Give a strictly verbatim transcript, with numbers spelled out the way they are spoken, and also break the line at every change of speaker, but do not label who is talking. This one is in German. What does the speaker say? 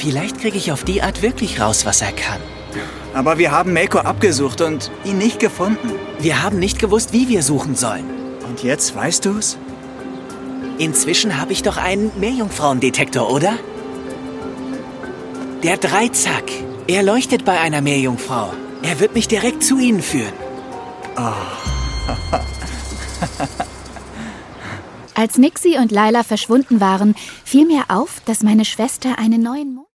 Vielleicht kriege ich auf die Art wirklich raus, was er kann.
Aber wir haben Mako abgesucht und ihn nicht gefunden.
Wir haben nicht gewusst, wie wir suchen sollen.
Und jetzt weißt du's?
Inzwischen habe ich doch einen Meerjungfrauendetektor, oder? Der Dreizack. Er leuchtet bei einer Meerjungfrau. Er wird mich direkt zu ihnen führen.
Oh.
Als Nixie und Laila verschwunden waren, fiel mir auf, dass meine Schwester einen neuen Mond